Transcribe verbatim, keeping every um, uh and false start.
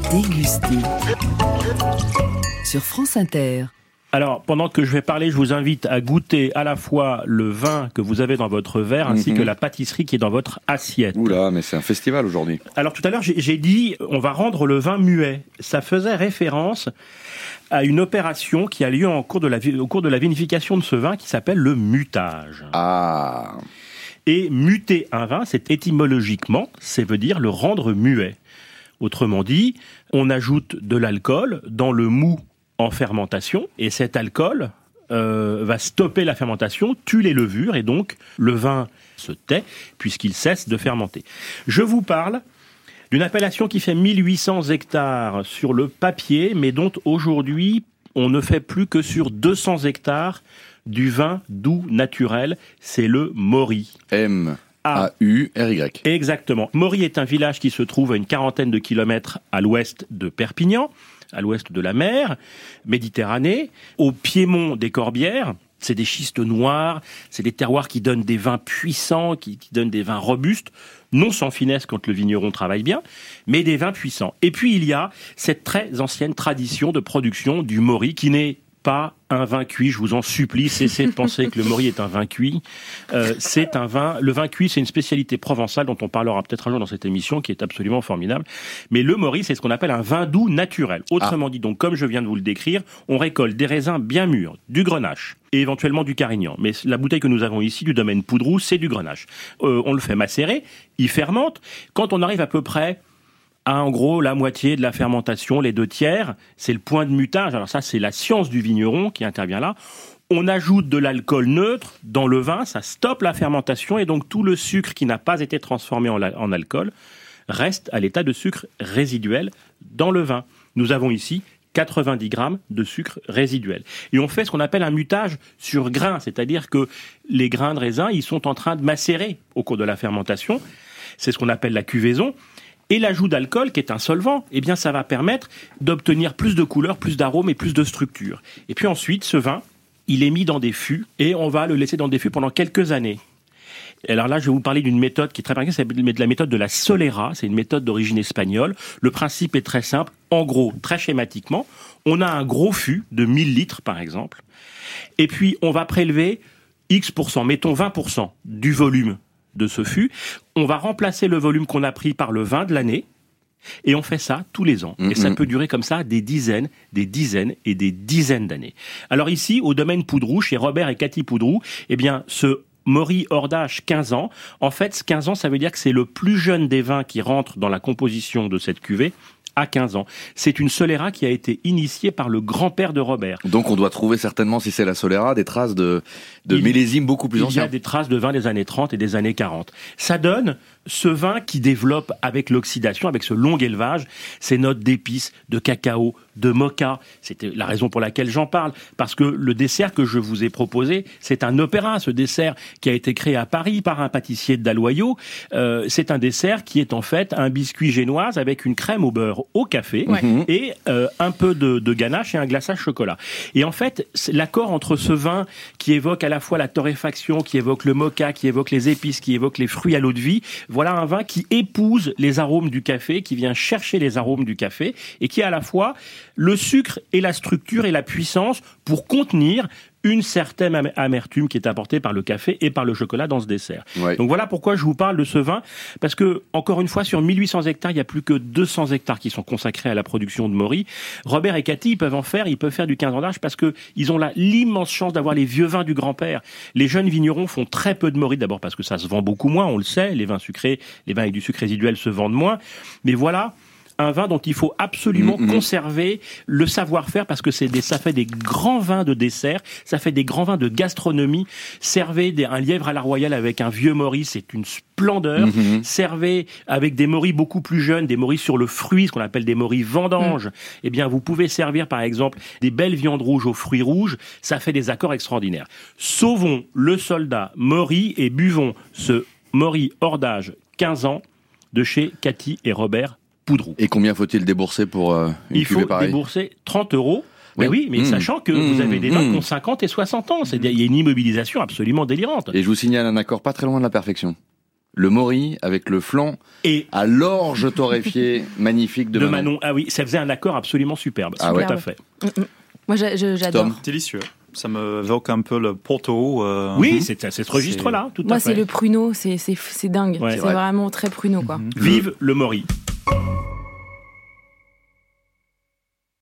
Déguster. Sur France Inter. Alors, pendant que je vais parler, je vous invite à goûter à la fois le vin que vous avez dans votre verre ainsi mmh. que la pâtisserie qui est dans votre assiette. Oula, mais c'est un festival aujourd'hui. Alors tout à l'heure, j'ai, j'ai dit, on va rendre le vin muet. Ça faisait référence à une opération qui a lieu en cours de la, au cours de la vinification de ce vin qui s'appelle le mutage. Ah. Et muter un vin, c'est étymologiquement, ça veut dire le rendre muet. Autrement dit, on ajoute de l'alcool dans le mou en fermentation, et cet alcool euh, va stopper la fermentation, tue les levures, et donc le vin se tait, puisqu'il cesse de fermenter. Je vous parle d'une appellation qui fait mille huit cents hectares sur le papier, mais dont aujourd'hui, on ne fait plus que sur deux cents hectares du vin doux naturel, c'est le Maury. M A U R Y. Exactement. Maury est un village qui se trouve à une quarantaine de kilomètres à l'ouest de Perpignan, à l'ouest de la mer Méditerranée, au piémont des Corbières. C'est des schistes noirs, c'est des terroirs qui donnent des vins puissants, qui, qui donnent des vins robustes, non sans finesse quand le vigneron travaille bien, mais des vins puissants. Et puis il y a cette très ancienne tradition de production du Maury qui n'est pas un vin cuit, je vous en supplie, cessez de penser que le Maury est un vin cuit. Euh, c'est un vin, le vin cuit, c'est une spécialité provençale dont on parlera peut-être un jour dans cette émission, qui est absolument formidable. Mais le Maury, c'est ce qu'on appelle un vin doux naturel. Autrement ah. dit, donc, comme je viens de vous le décrire, on récolte des raisins bien mûrs, du grenache et éventuellement du carignan. Mais la bouteille que nous avons ici du domaine Poudroux, c'est du grenache. Euh, on le fait macérer, il fermente. Quand on arrive à peu près à, en gros, la moitié de la fermentation, les deux tiers, c'est le point de mutage. Alors ça, c'est la science du vigneron qui intervient là. On ajoute de l'alcool neutre dans le vin, ça stoppe la fermentation et donc tout le sucre qui n'a pas été transformé en, la, en alcool reste à l'état de sucre résiduel dans le vin. Nous avons ici quatre-vingt-dix grammes de sucre résiduel. Et on fait ce qu'on appelle un mutage sur grain, c'est-à-dire que les grains de raisin, ils sont en train de macérer au cours de la fermentation. C'est ce qu'on appelle la cuvaison. Et l'ajout d'alcool, qui est un solvant, eh bien, ça va permettre d'obtenir plus de couleurs, plus d'arômes et plus de structure. Et puis ensuite, ce vin, il est mis dans des fûts et on va le laisser dans des fûts pendant quelques années. Et alors là, je vais vous parler d'une méthode qui est très particulière, c'est la méthode de la Solera. C'est une méthode d'origine espagnole. Le principe est très simple. En gros, très schématiquement, on a un gros fût de mille litres, par exemple. Et puis, on va prélever X pour cent, mettons vingt pour cent du volume de ce fût, on va remplacer le volume qu'on a pris par le vin de l'année, et on fait ça tous les ans. Mm-hmm. Et ça peut durer comme ça des dizaines, des dizaines et des dizaines d'années. Alors ici, au domaine Poudroux, chez Robert et Cathy Poudroux, eh bien, ce Maury hors d'âge, quinze ans, en fait, quinze ans, ça veut dire que c'est le plus jeune des vins qui rentre dans la composition de cette cuvée, à quinze ans. C'est une Solera qui a été initiée par le grand-père de Robert. Donc on doit trouver certainement, si c'est la Solera, des traces de, de il, millésimes beaucoup plus anciens. Il y a des traces de vin des années trente et des années quarante. Ça donne ce vin qui développe avec l'oxydation, avec ce long élevage, ces notes d'épices, de cacao, de mocha. C'était la raison pour laquelle j'en parle, parce que le dessert que je vous ai proposé, c'est un opéra, ce dessert qui a été créé à Paris par un pâtissier de Dalloyau. Euh, c'est un dessert qui est en fait un biscuit génoise avec une crème au beurre au café ouais. et euh, un peu de, de ganache et un glaçage chocolat. Et en fait, l'accord entre ce vin qui évoque à la fois la torréfaction, qui évoque le mocha, qui évoque les épices, qui évoque les fruits à l'eau de vie, voilà un vin qui épouse les arômes du café, qui vient chercher les arômes du café et qui a à la fois le sucre et la structure et la puissance pour contenir une certaine amertume qui est apportée par le café et par le chocolat dans ce dessert. Ouais. Donc voilà pourquoi je vous parle de ce vin, parce que, encore une fois, sur mille huit cents hectares, il n'y a plus que deux cents hectares qui sont consacrés à la production de Maury. Robert et Cathy, ils peuvent en faire, ils peuvent faire du quinze ans d'âge parce que ils ont là l'immense chance d'avoir les vieux vins du grand-père. Les jeunes vignerons font très peu de Maury, d'abord parce que ça se vend beaucoup moins, on le sait, les vins sucrés, les vins avec du sucre résiduel se vendent moins. Mais voilà un vin dont il faut absolument mmh, conserver le savoir-faire parce que c'est des, ça fait des grands vins de dessert, ça fait des grands vins de gastronomie. Servez des, un lièvre à la royale avec un vieux Maury, c'est une splendeur. Mmh. Servez avec des Maury beaucoup plus jeunes, des Maury sur le fruit, ce qu'on appelle des Maury vendanges. Mmh. Eh bien, vous pouvez servir par exemple des belles viandes rouges aux fruits rouges, ça fait des accords extraordinaires. Sauvons le soldat Maury et buvons ce Maury hors d'âge quinze ans de chez Cathy et Robert Poudroux. Et combien faut-il débourser pour euh, une cuvée pareille ? Il faut débourser trente euros. Oui, mais oui, mais mmh. sachant que mmh. vous avez des vins mmh. qui ont cinquante et soixante ans. C'est-à-dire, il y a une immobilisation absolument délirante. Et je vous signale un accord pas très loin de la perfection. le Maury avec le flan Et à l'orge torréfiée magnifique de, de Manon. Manon. Ah oui, ça faisait un accord absolument superbe. Ah Tout ouais. à fait. Mm, mm. Moi, j'a- je- j'adore. Tom. Délicieux. Ça me évoque un peu le Porto. Euh... Oui, c'est c'est ce registre-là, tout Moi, à fait. c'est le pruneau, c'est c'est c'est dingue. Ouais. c'est C'est vrai. vraiment très pruneau, quoi. Mhm. Vive le Maury.